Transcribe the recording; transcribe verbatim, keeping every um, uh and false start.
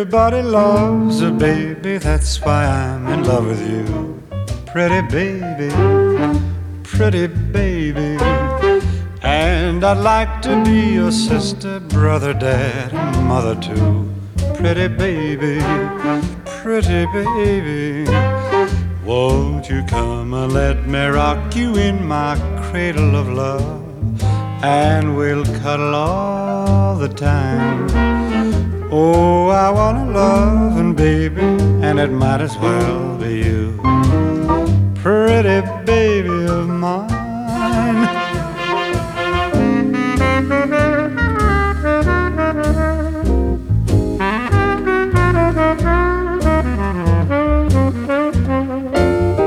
Everybody loves a baby, that's why I'm in love with you. Pretty baby, pretty baby. And I'd like to be your sister, brother, dad, and mother too. Pretty baby, pretty baby. Won't you come and let me rock you in my cradle of love, and we'll cuddle all the time. Oh, I wanna love and baby, and it might as well be you.